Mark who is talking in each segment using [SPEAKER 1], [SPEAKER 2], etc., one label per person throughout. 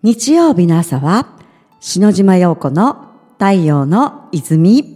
[SPEAKER 1] 日曜日の朝は篠島陽子の太陽の泉。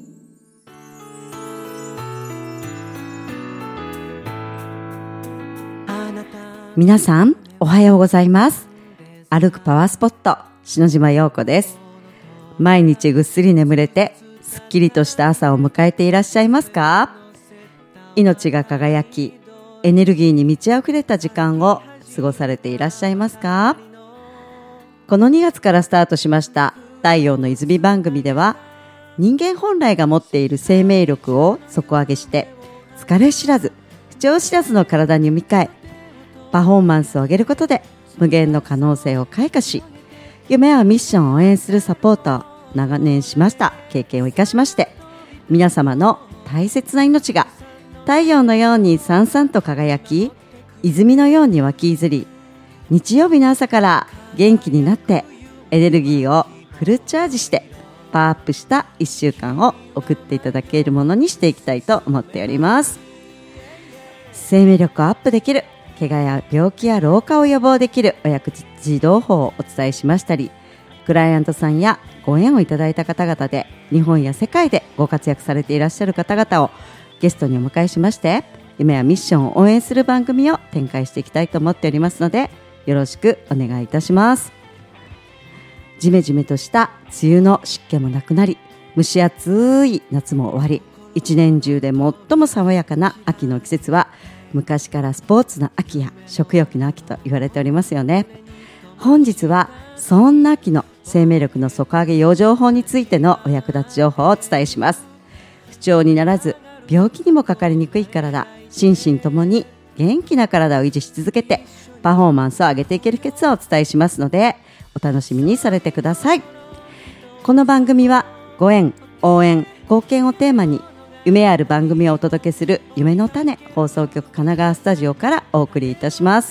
[SPEAKER 1] 皆さんおはようございます。歩くパワースポット篠島陽子です。毎日ぐっすり眠れてすっきりとした朝を迎えていらっしゃいますか？命が輝きエネルギーに満ち溢れた時間を過ごされていらっしゃいますか？この2月からスタートしました太陽の泉番組では、人間本来が持っている生命力を底上げして疲れ知らず不調知らずの体に生み替え、パフォーマンスを上げることで無限の可能性を開花し、夢はミッションを応援するサポートを長年しました経験を生かしまして、皆様の大切な命が太陽のようにさんさんと輝き、泉のように湧き出り、日曜日の朝から元気になってエネルギーをフルチャージしてパワーアップした1週間を送っていただけるものにしていきたいと思っております。生命力をアップできる、怪我や病気や老化を予防できるお役立ち情報をお伝えしましたり、クライアントさんやご縁をいただいた方々で日本や世界でご活躍されていらっしゃる方々をゲストにお迎えしまして、夢やミッションを応援する番組を展開していきたいと思っておりますので、よろしくお願いいたします。ジメジメとした梅雨の湿気もなくなり、蒸し暑い夏も終わり、一年中で最も爽やかな秋の季節は、昔からスポーツの秋や食欲の秋と言われておりますよね。本日はそんな秋の生命力の底上げ養生法についてのお役立ち情報をお伝えします。不調にならず病気にもかかりにくい体、心身ともに元気な体を維持し続けてパフォーマンスを上げていける秘訣をお伝えしますので、お楽しみにされてください。この番組はご縁、応援、貢献をテーマに夢ある番組をお届けする夢の種放送局神奈川スタジオからお送りいたします。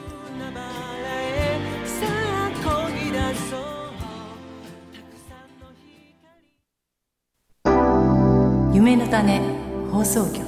[SPEAKER 2] 夢の種放送局。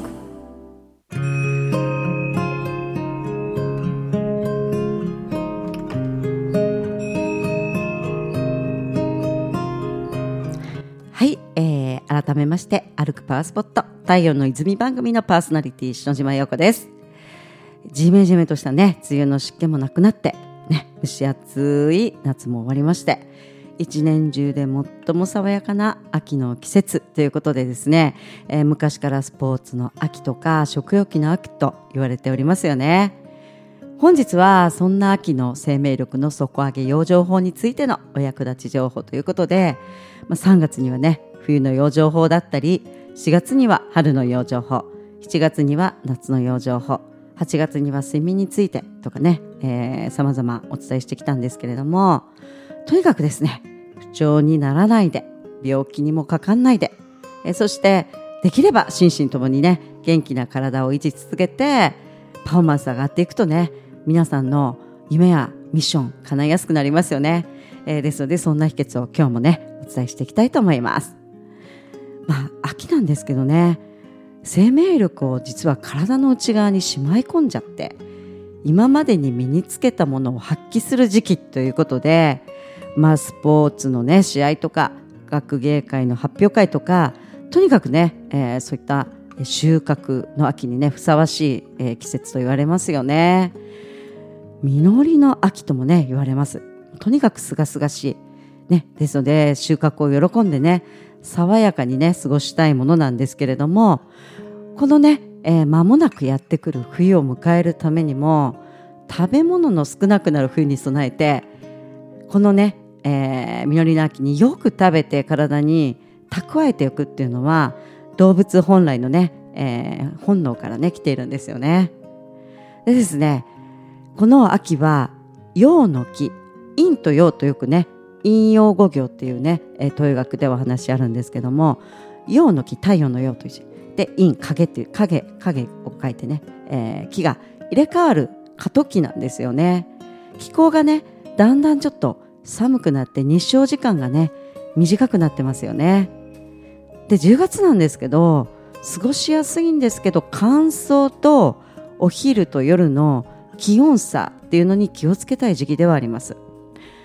[SPEAKER 1] はい、改めまして歩くパワースポット太陽の泉番組のパーソナリティ篠島陽子です。ジメジメとしたね梅雨の湿気もなくなってね、蒸し暑い夏も終わりまして、一年中で最も爽やかな秋の季節ということでですね、昔からスポーツの秋とか食欲の秋と言われておりますよね。本日はそんな秋の生命力の底上げ養生法についてのお役立ち情報ということで、3月にはね冬の養生法だったり、4月には春の養生法、7月には夏の養生法、8月には睡眠についてとかね、様々お伝えしてきたんですけれども、とにかくですね、不調にならないで病気にもかかんないで、そしてできれば心身ともにね元気な体を維持し続けてパフォーマンス上がっていくとね、皆さんの夢やミッション叶いやすくなりますよね。ですのでそんな秘訣を今日もねお伝えしていきたいと思います。秋なんですけどね、生命力を実は体の内側にしまい込んじゃって、今までに身につけたものを発揮する時期ということで、スポーツのね試合とか学芸会の発表会とか、とにかくね、そういった収穫の秋にねふさわしい、季節と言われますよね。実りの秋ともね言われます。とにかくすがすがしい、ね、ですので収穫を喜んでね爽やかにね過ごしたいものなんですけれども、このね、間もなくやってくる冬を迎えるためにも、食べ物の少なくなる冬に備えて、このね、実りの秋によく食べて体に蓄えておくっていうのは動物本来のね、本能からね来ているんですよね。でですね、この秋は陽の木、陰と陽とよくね陰陽五行っていうね、東洋学ではお話あるんですけども、陽の木、太陽の陽という字で、陰、影っていう影を書いてね、木が入れ替わる過渡期なんですよね。気候がねだんだんちょっと寒くなって日照時間がね短くなってますよね。で10月なんですけど、過ごしやすいんですけど、乾燥とお昼と夜の気温差っていうのに気をつけたい時期ではあります。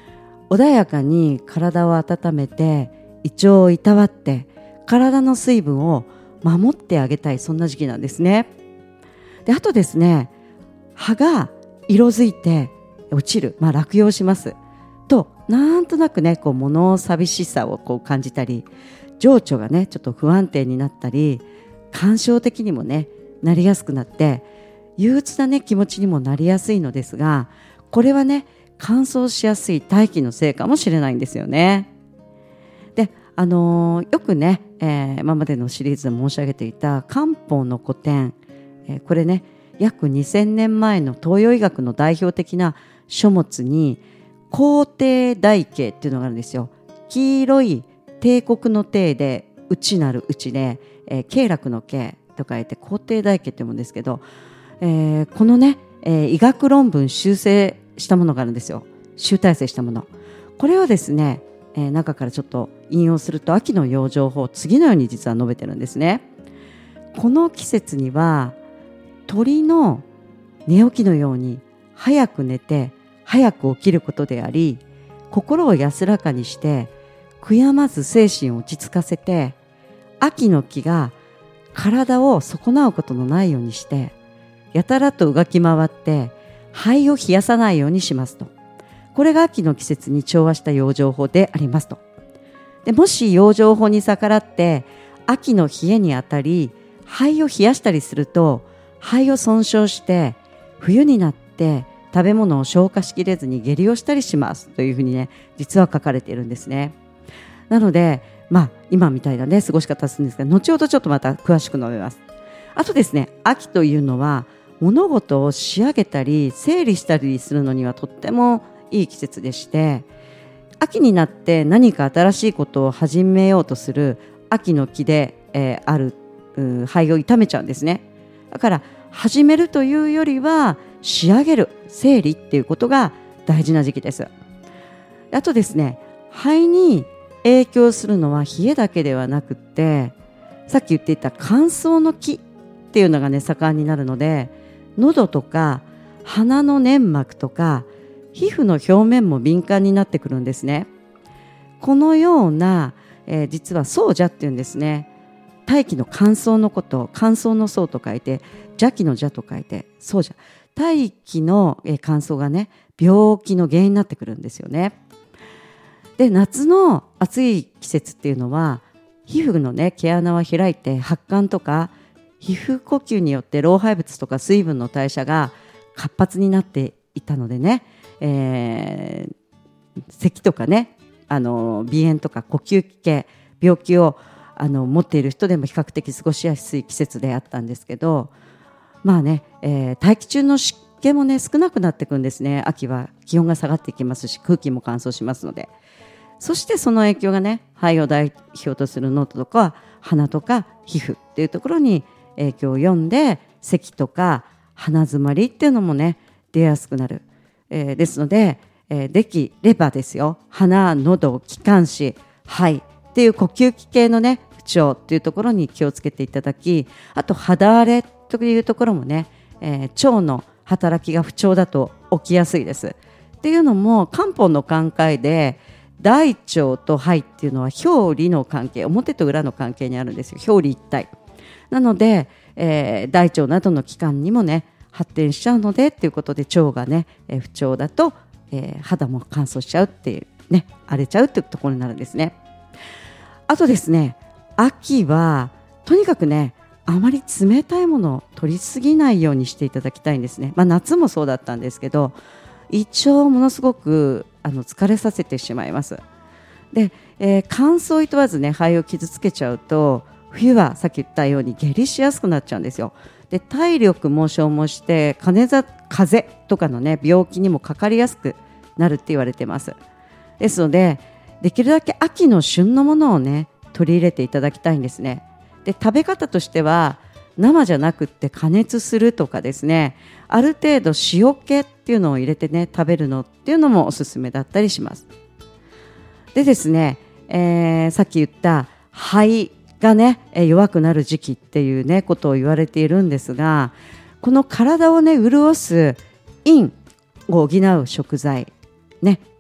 [SPEAKER 1] 穏やかに体を温めて胃腸をいたわって体の水分を守ってあげたい、そんな時期なんですね。であとですね、葉が色づいて落ちる、落葉しますと、なんとなくねこう物寂しさをこう感じたり、情緒がねちょっと不安定になったり、感傷的にもねなりやすくなって、憂鬱なね気持ちにもなりやすいのですが、これはね乾燥しやすい大気のせいかもしれないんですよね。でよくね、今までのシリーズで申し上げていた漢方の古典、これね約2000年前の東洋医学の代表的な書物に皇帝大慶っていうのがあるんですよ。黄色い帝国の帝で内なる内で、経絡の経と書いて皇帝大慶って読むんですけど、このね、医学論文修正したものがあるんですよ。集大成したもの、これをですね、中からちょっと引用すると、秋の養生法、次のように実は述べてるんですね。この季節には鳥の寝起きのように早く寝て早く起きることであり、心を安らかにして悔やまず精神を落ち着かせて、秋の気が体を損なうことのないようにして、やたらと動き回って肺を冷やさないようにしますと。これが秋の季節に調和した養生法でありますと。でもし養生法に逆らって秋の冷えにあたり肺を冷やしたりすると、肺を損傷して冬になって食べ物を消化しきれずに下痢をしたりしますというふうにね、実は書かれているんですね。なので今みたいなね過ごし方するんですが、後ほどちょっとまた詳しく述べます。あとですね、秋というのは物事を仕上げたり整理したりするのにはとってもいい季節でして、秋になって何か新しいことを始めようとする秋の気で、ある肺を痛めちゃうんですね。だから始めるというよりは仕上げる、整理っていうことが大事な時期です。あとですね、肺に影響するのは冷えだけではなくって、さっき言っていた乾燥の気っていうのがね盛んになるので、喉とか鼻の粘膜とか皮膚の表面も敏感になってくるんですね。このような、実は燥邪っていうんですね。大気の乾燥のこと、乾燥の燥と書いて邪気の邪と書いて燥邪。大気の乾燥がね病気の原因になってくるんですよね。で夏の暑い季節っていうのは皮膚のね毛穴は開いて発汗とか皮膚呼吸によって老廃物とか水分の代謝が活発になっていたのでね、咳とかね鼻炎とか呼吸器系病気を持っている人でも比較的過ごしやすい季節であったんですけど、大気中の湿気もね少なくなっていくんですね。秋は気温が下がっていきますし空気も乾燥しますので、そしてその影響がね肺を代表とする喉とか鼻とか皮膚っていうところに影響を読んで、咳とか鼻づまりっていうのもね出やすくなる、ですので、できればですよ、鼻、喉、気管支、肺っていう呼吸器系のね不調っていうところに気をつけていただき、あと肌荒れというところもね、腸の働きが不調だと起きやすいです。っていうのも漢方の考えで大腸と肺っていうのは表裏の関係、表と裏の関係にあるんですよ。表裏一体なので、大腸などの器官にもね発展しちゃうのでっていうことで、腸がね、不調だと、肌も乾燥しちゃうっていうね、荒れちゃうっていうところになるんですね。あとですね、秋はとにかくねあまり冷たいものを取りすぎないようにしていただきたいんですね。夏もそうだったんですけど、胃腸をものすごく疲れさせてしまいます。で、乾燥いとわずね肺を傷つけちゃうと、冬はさっき言ったように下痢しやすくなっちゃうんですよ。で体力も消耗して風邪とかのね病気にもかかりやすくなるって言われてます。ですのでできるだけ秋の旬のものをね取り入れていただきたいんですね。で食べ方としては生じゃなくって加熱するとかですね、ある程度塩気っていうのを入れてね食べるのっていうのもおすすめだったりします。でですね、さっき言った肺がね弱くなる時期っていうねことを言われているんですが、この体をね潤す陰を補う食材ね、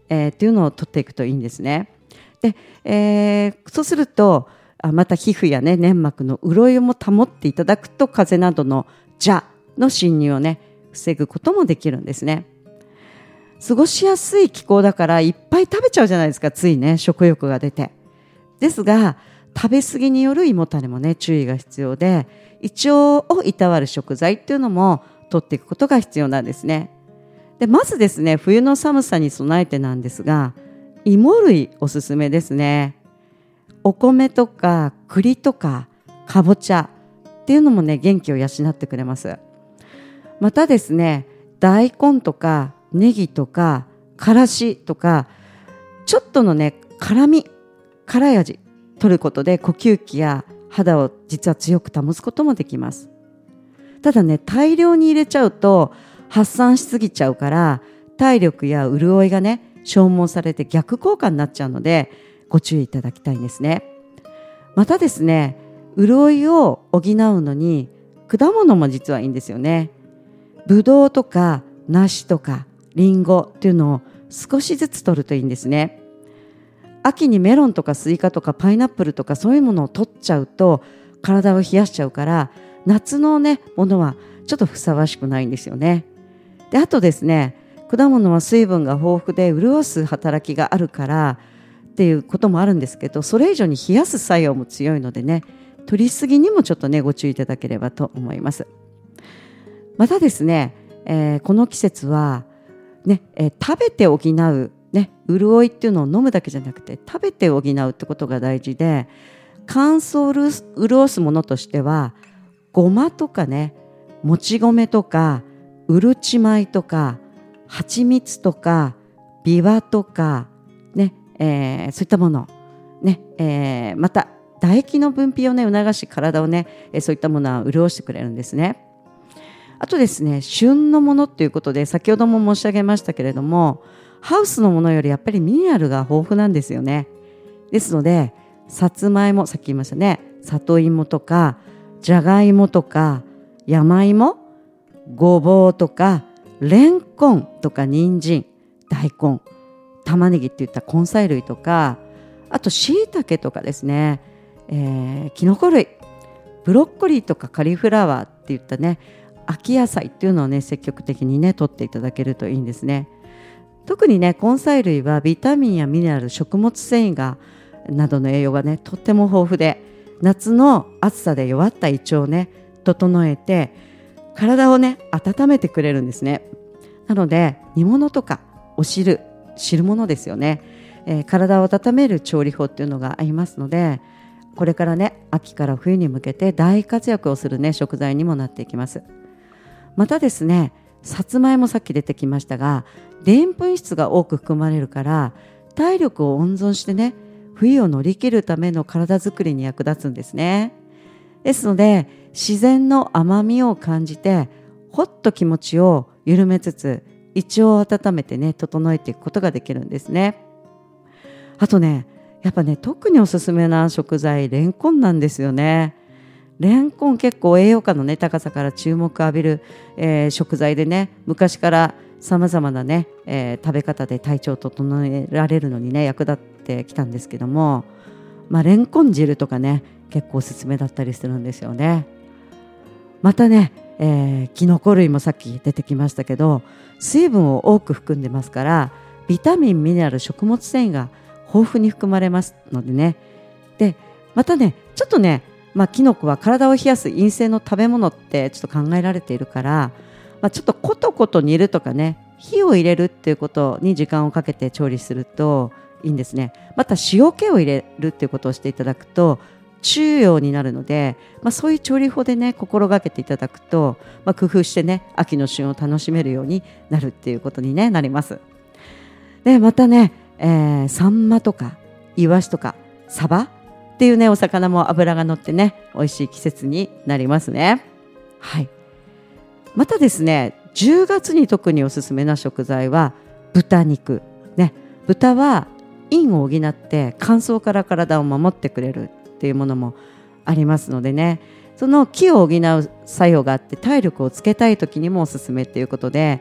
[SPEAKER 1] っていうのを取っていくといいんですね。で、そうするとまた皮膚やね粘膜の潤いも保っていただくと風邪などの邪の侵入をね防ぐこともできるんですね。過ごしやすい気候だからいっぱい食べちゃうじゃないですか、ついね食欲が出て。ですが食べ過ぎによる胃もたれもね注意が必要で、胃腸をいたわる食材っていうのも取っていくことが必要なんですね。でまずですね、冬の寒さに備えてなんですが、芋類おすすめですね。お米とか栗とかかぼちゃっていうのもね元気を養ってくれます。またですね、大根とかネギとかからしとかちょっとのね辛い味取ることで呼吸器や肌を実は強く保つこともできます。ただね、大量に入れちゃうと発散しすぎちゃうから体力や潤いがね消耗されて逆効果になっちゃうのでご注意いただきたいんですね。またですね、潤いを補うのに果物も実はいいんですよね。ぶどうとか梨とかリンゴっていうのを少しずつ取るといいんですね。秋にメロンとかスイカとかパイナップルとかそういうものを取っちゃうと体を冷やしちゃうから、夏のねものはちょっとふさわしくないんですよね。であとですね、果物は水分が豊富で潤す働きがあるからっていうこともあるんですけど、それ以上に冷やす作用も強いのでね、取りすぎにもちょっとねご注意いただければと思います。またですね、この季節はね、食べて補うね、潤いっていうのを飲むだけじゃなくて食べて補うってことが大事で、乾燥を潤すものとしてはごまとかね、もち米とかうるち米とか蜂蜜とかビワとかね、そういったものね、また唾液の分泌をね促し体をね、そういったものは潤してくれるんですね。あとですね、旬のものということで先ほども申し上げましたけれども、ハウスのものよりやっぱりミネラルが豊富なんですよね。ですのでさつまいも、さっき言いましたね、里芋とかじゃがいもとか山芋、ごぼうとかレンコンとか人参、大根、玉ねぎっていった根菜類とか、あと椎茸とかですね、きのこ類、ブロッコリーとかカリフラワーっていったね秋野菜っていうのをね積極的にね取っていただけるといいんですね。特にね根菜類はビタミンやミネラル、食物繊維がなどの栄養がねとっても豊富で、夏の暑さで弱った胃腸をね整えて体をね温めてくれるんですね。なので煮物とかお汁物ですよね、体を温める調理法っていうのがありますので、これからね秋から冬に向けて大活躍をするね食材にもなっていきます。またですね、さつまいもさっき出てきましたが、でんぷん質が多く含まれるから体力を温存してね冬を乗り切るための体づくりに役立つんですね。ですので自然の甘みを感じてほっと気持ちを緩めつつ胃腸を温めてね整えていくことができるんですね。あとね、やっぱね特におすすめな食材レンコンなんですよね。レンコン結構栄養価の、ね、高さから注目を浴びる、食材でね、昔からさまざまなね、食べ方で体調を整えられるのにね役立ってきたんですけども、レンコン汁とかね結構おすすめだったりするんですよね。またね、キノコ類もさっき出てきましたけど、水分を多く含んでますからビタミン、ミネラル、食物繊維が豊富に含まれますのでね。でまたねちょっとね、キノコは体を冷やす陰性の食べ物ってちょっと考えられているから、ちょっとコトコト煮るとかね、火を入れるっていうことに時間をかけて調理するといいんですね。また塩気を入れるっていうことをしていただくと中庸になるので、そういう調理法でね心がけていただくと、工夫してね秋の旬を楽しめるようになるっていうことに、ね、なります。でまたね、サンマとかイワシとかサバっていうねお魚も脂が乗ってね美味しい季節になりますね。はい。またですね、10月に特におすすめな食材は豚肉ね。豚は陰を補って乾燥から体を守ってくれるっていうものもありますのでね、その気を補う作用があって体力をつけたい時にもおすすめということで、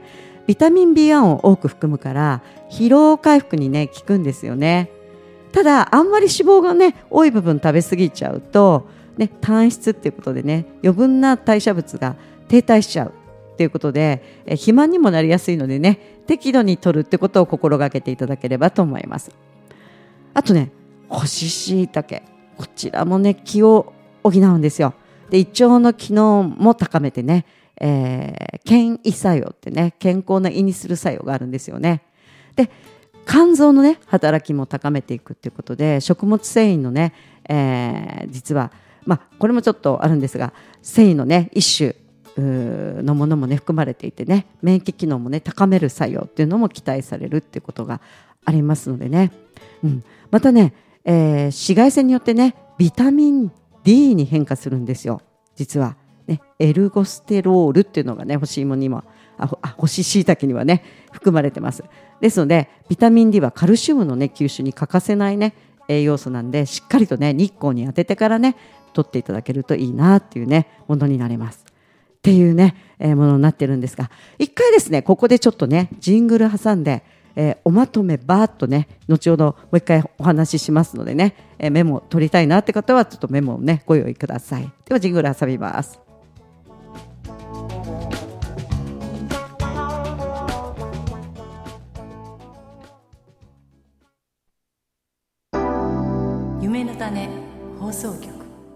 [SPEAKER 1] ビタミン B1 を多く含むから疲労回復にね効くんですよね。ただあんまり脂肪がね多い部分食べ過ぎちゃうと、ね、単質っていうことでね余分な代謝物が停滞しちゃうということで肥満にもなりやすいのでね、適度に摂るってことを心がけていただければと思います。あとね、干し椎茸、こちらもね気を補うんですよ。で、胃腸の機能も高めてね、健胃作用ってね、健康な胃にする作用があるんですよね。で、肝臓のね働きも高めていくっていうことで、食物繊維のね、実はこれもちょっとあるんですが、繊維のね一種のものもね含まれていてね、免疫機能もね高める作用っていうのも期待されるっていうことがありますのでね、またね、紫外線によってねビタミン D に変化するんですよ。実はね、エルゴステロールっていうのがね干し芋にも干し椎茸にはね含まれてます。ですのでビタミン D はカルシウムのね吸収に欠かせないね栄養素なんで、しっかりとね日光に当ててからね取っていただけるといいなっていうねものになりますっていうね、ものになってるんですが、一回ですねここでちょっとねジングル挟んで、おまとめバーっとね後ほどもう一回お話ししますのでね、メモ取りたいなって方はちょっとメモをねご用意ください。ではジングル挟みます。
[SPEAKER 2] 夢の種放送局。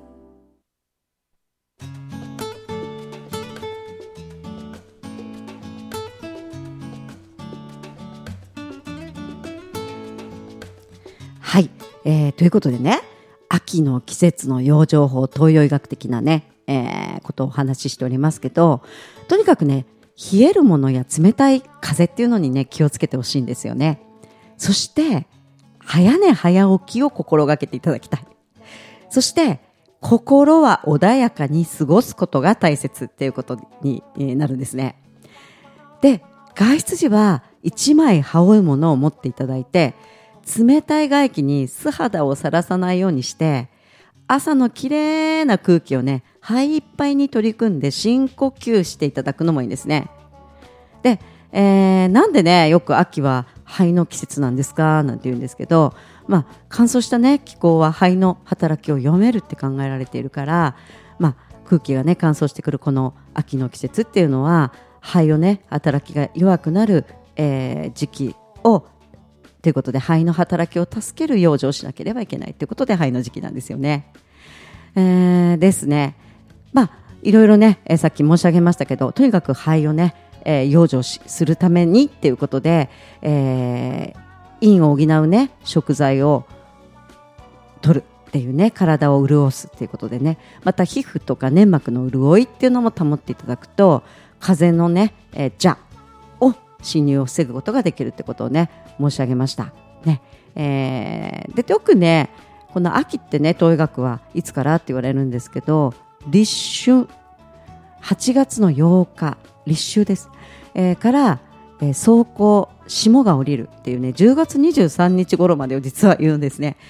[SPEAKER 1] はい、ということでね、秋の季節の養生法、東洋医学的なね、ことをお話ししておりますけど、とにかくね冷えるものや冷たい風っていうのにね気をつけてほしいんですよね。そして早寝早起きを心がけていただきたい。そして心は穏やかに過ごすことが大切っていうことになるんですね。で、外出時は一枚羽織るものを持っていただいて、冷たい外気に素肌をさらさないようにして、朝のきれいな空気をね肺いっぱいに取り組んで深呼吸していただくのもいいですね。で、なんでねよく秋は肺の季節なんですかなんて言うんですけど、乾燥したね気候は肺の働きを読めるって考えられているから、空気がね乾燥してくるこの秋の季節っていうのは肺をね働きが弱くなる、時期をということで、肺の働きを助ける養生をしなければいけないということで肺の時期なんですよね。ですね。いろいろね、さっき申し上げましたけど、とにかく肺をね、養生するためにっていうことで、陰を補うね食材を取るっていうね、体を潤すっていうことでね、また皮膚とか粘膜の潤いっていうのも保っていただくと、風のね、邪を侵入を防ぐことができるってことをね申し上げましたね。でよくねこの秋ってね東洋医学はいつからって言われるんですけど、立春8月の8日立秋です、から、霜降霜が降りるっていうね10月23日頃までを実は言うんですね。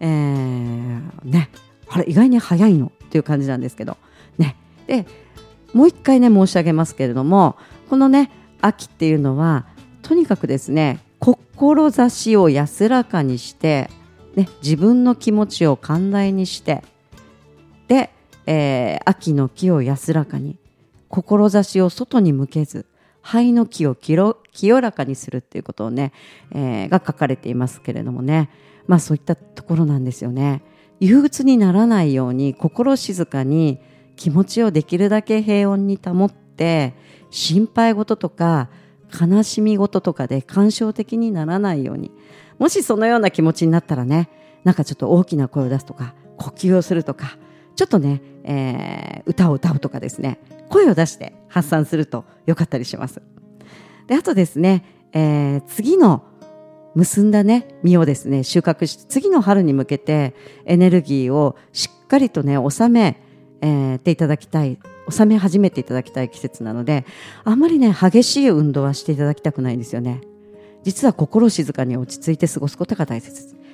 [SPEAKER 1] あれ意外に早いのっていう感じなんですけどね。でもう一回ね申し上げますけれども、このね秋っていうのはとにかくですね志を安らかにして、ね、自分の気持ちを寛大にしてで、秋の気を安らかに、志を外に向けず肺の気を清らかにするっていうことをね、が書かれていますけれどもね、そういったところなんですよね。憂鬱にならないように心静かに気持ちをできるだけ平穏に保って、心配事とか悲しみ事とかで感傷的にならないように、もしそのような気持ちになったらね、なんかちょっと大きな声を出すとか呼吸をするとか、ちょっとね、歌を歌うとかですね、声を出して発散するとよかったりします。であとですね、次の結んだね実をですね収穫して、次の春に向けてエネルギーをしっかりとね収めていただきたい、収め始めていただきたい季節なので、あんまりね激しい運動はしていただきたくないんですよね。実は心静かに落ち着いて過ごすことが大切です。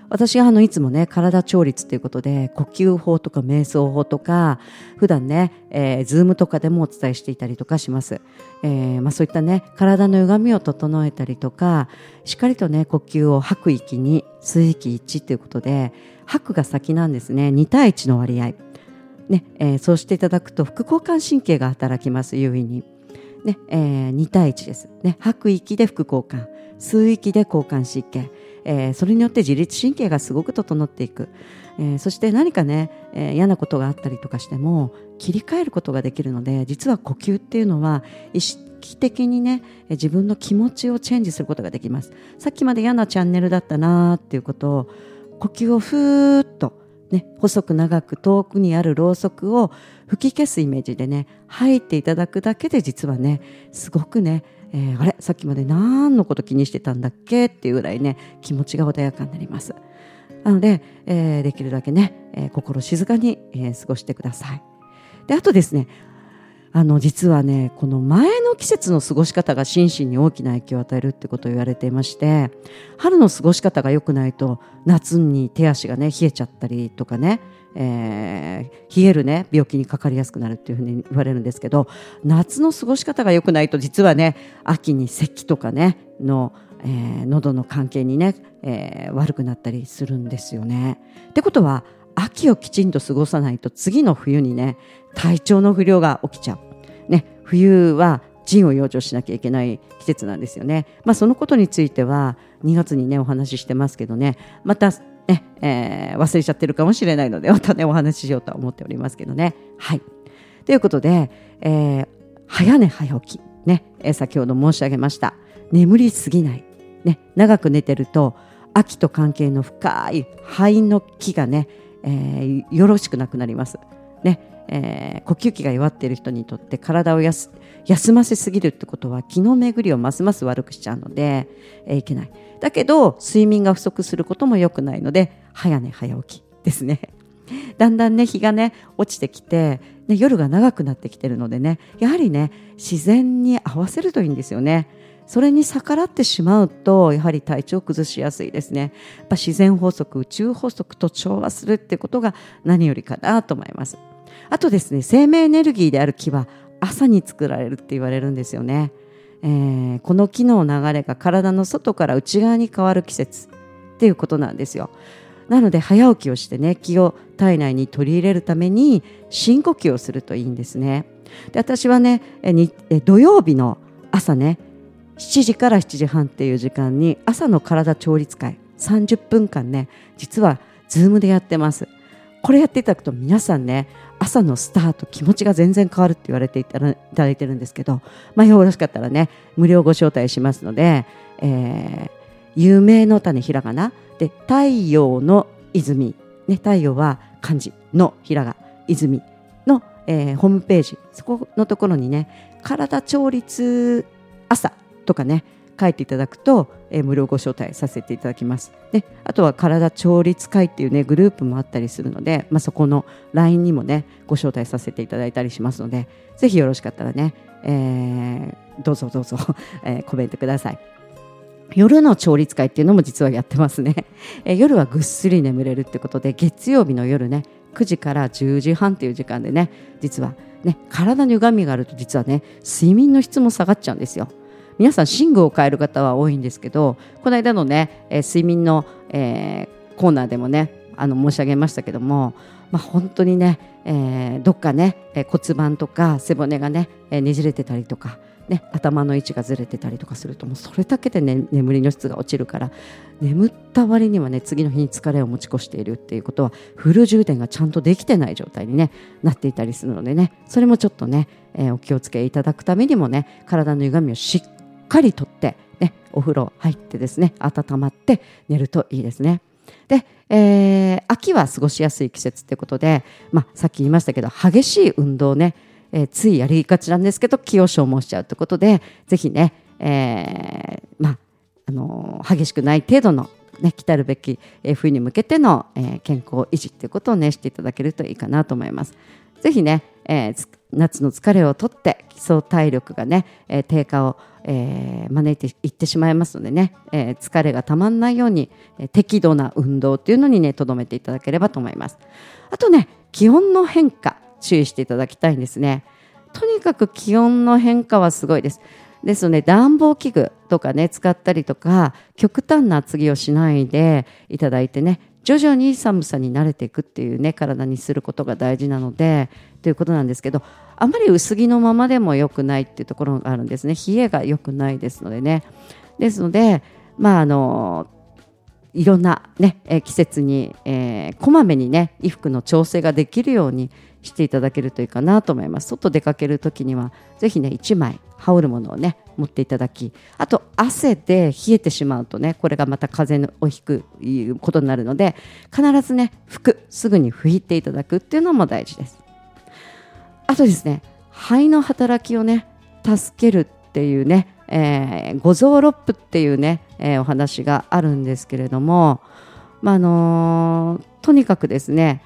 [SPEAKER 1] 私がいつもね体調律ということで呼吸法とか瞑想法とか普段ね、ズームとかでもお伝えしていたりとかします。そういったね体の歪みを整えたりとかしっかりとね呼吸を吐く息に吸う息1ということで吐くが先なんですね。2対1の割合、ねそうしていただくと副交感神経が働きます優位に、ね2対1です、ね、吐く息で副交感吸う息で交感神経、それによって自律神経がすごく整っていく、そして何かね、嫌なことがあったりとかしても切り替えることができるので実は呼吸っていうのは意識的にね自分の気持ちをチェンジすることができます。さっきまで嫌なチャンネルだったなっていうことを呼吸をふーっと細く長く遠くにあるろうそくを吹き消すイメージでね吐いていただくだけで実はねすごくね、あれさっきまで何のこと気にしてたんだっけっていうぐらいね気持ちが穏やかになります。なので、できるだけね、心静かに、過ごしてください。であとですね実はねこの前の季節の過ごし方が心身に大きな影響を与えるってことを言われていまして、春の過ごし方が良くないと夏に手足がね冷えちゃったりとかね、冷えるね病気にかかりやすくなるっていうふうに言われるんですけど、夏の過ごし方が良くないと実はね秋に咳とかねの喉の関係にね、悪くなったりするんですよね。ってことは秋をきちんと過ごさないと次の冬にね体調の不良が起きちゃう、冬は腎を養生しなきゃいけない季節なんですよね。そのことについては2月にねお話ししてますけどねまたね、忘れちゃってるかもしれないのでまたねお話ししようとは思っておりますけどね。はいということで、早寝早起きね、先ほど申し上げました眠りすぎない、長く寝てると秋と関係の深い肺の気がね、よろしくなくなりますね。呼吸器が弱っている人にとって体を休ませすぎるってことは気の巡りをますます悪くしちゃうので、いけない。だけど睡眠が不足することも良くないので早寝早起きですね。だんだんね日がね落ちてきて、夜が長くなってきてるのでねやはりね自然に合わせるといいんですよね。それに逆らってしまうとやはり体調を崩しやすいですね。やっぱ自然法則宇宙法則と調和するってことが何よりかなと思います。あとですね生命エネルギーである気は朝に作られるって言われるんですよね。この気の流れが体の外から内側に変わる季節っていうことなんですよ。なので早起きをしてね気を体内に取り入れるために深呼吸をするといいんですね。で私はね土曜日の朝ね7時から7時半っていう時間に朝の体調律会30分間ね実はズームでやってます。これやっていただくと皆さんね朝のスタート気持ちが全然変わるって言われていただいてるんですけど、よろしかったらね無料ご招待しますので、夢の種ひらがなで太陽の泉、太陽は漢字のひらが泉の、ホームページそこのところにね体調律朝とかね書いていただくと、無料ご招待させていただきます。あとは体調律会っていうねグループもあったりするので、そこの LINE にもねご招待させていただいたりしますのでぜひよろしかったらね、どうぞ、コメントください。夜の調律会っていうのも実はやってますね。夜はぐっすり眠れるってことで月曜日の夜ね9時から10時半っていう時間でね実はね体に歪みがあると実はね睡眠の質も下がっちゃうんですよ。皆さん寝具を変える方は多いんですけどこの間のね、睡眠の、コーナーでもね申し上げましたけども、本当にね、どっかね骨盤とか背骨がねねじれてたりとか頭の位置がずれてたりとかするともうそれだけで、眠りの質が落ちるから眠った割にはね次の日に疲れを持ち越しているっていうことはフル充電がちゃんとできてない状態に、なっていたりするのでねそれもちょっとね、お気をつけいただくためにもね体の歪みをしっかりとって、お風呂入ってですね温まって寝るといいですね。で、秋は過ごしやすい季節ということで、さっき言いましたけど激しい運動ね、ついやりがちなんですけど気を消耗しちゃうということでぜひね、激しくない程度の、来たるべき、冬に向けての、健康維持ということをねしていただけるといいかなと思います。ぜひね、夏の疲れをとって基礎体力がね、低下を、 招いていってしまいますのでね、疲れがたまんないように、適度な運動っていうのにね留めていただければと思います。あとね、気温の変化注意していただきたいんですね。とにかく気温の変化はすごいです。ですので暖房器具とかね使ったりとか、極端な厚着をしないでいただいてね、徐々に寒さに慣れていくっていうね体にすることが大事なのでということなんですけど、あまり薄着のままでも良くないっていうところがあるんですね。冷えが良くないですのでね。ですのでいろんな、ね季節に、こまめにね衣服の調整ができるようにしていただけるといいかなと思います。外出かけるときにはぜひね1枚羽織るものをね持っていただき、あと汗で冷えてしまうとねこれがまた風邪をひくことになるので、必ずね服すぐに拭いていただくっていうのも大事です。あとですね、肺の働きをね助けるっていうね、五臓六腑っていうね、お話があるんですけれども、とにかくですね、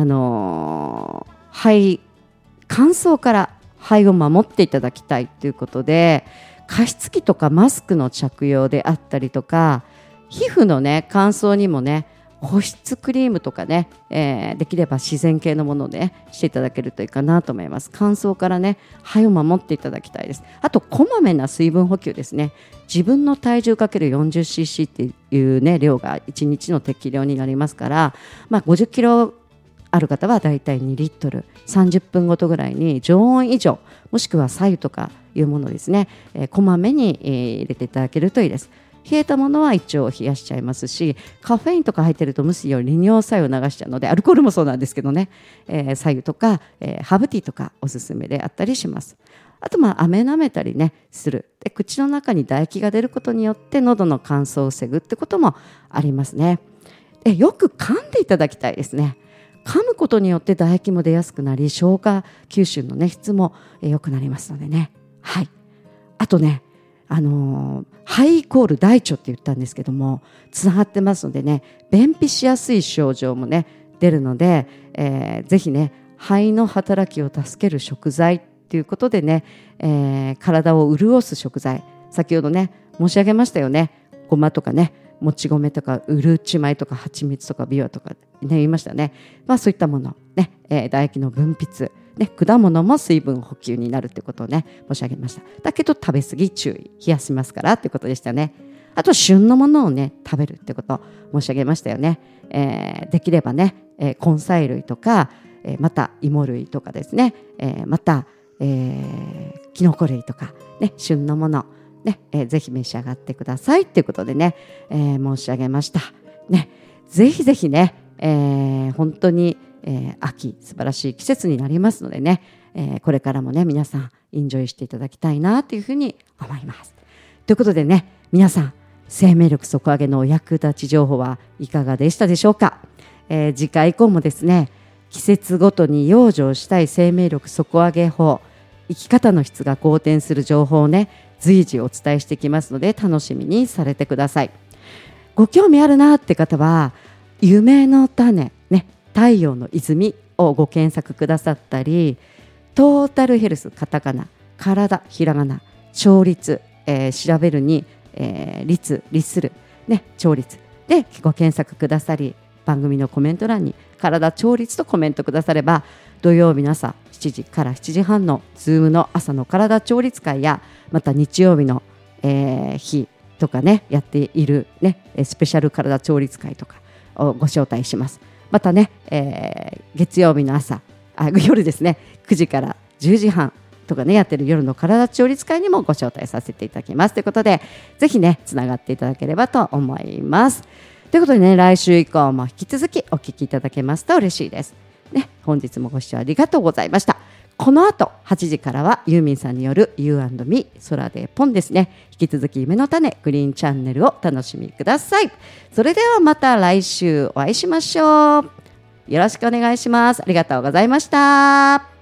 [SPEAKER 1] 肺乾燥から肺を守っていただきたいということで、加湿器とかマスクの着用であったりとか、皮膚のね乾燥にもね保湿クリームとかね、できれば自然系のもので、ね、していただけるといいかなと思います。乾燥からね肺を守っていただきたいです。あとこまめな水分補給ですね。自分の体重かける 40cc っていうね量が1日の適量になりますから、50キロある方はだいたい2リットル、30分ごとぐらいに常温以上、もしくは白湯とかいうものですね、こまめに、入れていただけるといいです。冷えたものは一応冷やしちゃいますし、カフェインとか入ってるとむしろ利尿作用を流しちゃうので、アルコールもそうなんですけどね、白湯とか、ハーブティーとかおすすめであったりします。あと飴舐めたりねする。で口の中に唾液が出ることによって喉の乾燥を防ぐってこともありますね。でよく噛んでいただきたいですね。噛むことによって唾液も出やすくなり、消化吸収の、ね、質も良くなりますのでね。はい。あとね、肺イコール大腸って言ったんですけども、つながってますのでね、便秘しやすい症状もね出るので、ぜひね肺の働きを助ける食材ということでね、体を潤す食材、先ほどね申し上げましたよね。ごまとかね、もち米とかうるち米とか蜂蜜とかビワとか、ね、言いましたね。そういったもの、ね唾液の分泌、ね、果物も水分補給になるということをね申し上げました。だけど食べ過ぎ注意、冷やしますからということでしたね。あと旬のものをね食べるってことを申し上げましたよね。できればね、根菜類とか、また芋類とかですね、また、キノコ類とか、ね、旬のものね、ぜひ召し上がってくださいということでね、申し上げました、ね、ぜひぜひね、本当に、秋素晴らしい季節になりますのでね、これからもね皆さんエンジョイしていただきたいなというふうに思います。ということでね、皆さん生命力底上げのお役立ち情報はいかがでしたでしょうか。次回以降もですね、季節ごとに養生したい生命力底上げ法、生き方の質が好転する情報をね随時お伝えしてきますので、楽しみにされてください。ご興味あるなって方は夢の種、ね、太陽の泉をご検索くださったり、トータルヘルスカタカナ、体ひらがな、調律、調べるに、律する、ね、調律でご検索くださり、番組のコメント欄に体調律とコメントくだされば、土曜日の朝7時から7時半のズームの朝の体調律会や、また日曜日の、日とかねやっている、ね、スペシャル体調律会とかをご招待します。またね、月曜日の夜ですね、9時から10時半とかねやってる夜の体調律会にもご招待させていただきますということで、ぜひねつながっていただければと思います。ということでね、来週以降も引き続きお聞きいただけますと嬉しいです、ね、本日もご視聴ありがとうございました。この後8時からはユーミンさんによる You&Me 空でポンですね。引き続き夢の種グリーンチャンネルを楽しみください。それではまた来週お会いしましょう。よろしくお願いします。ありがとうございました。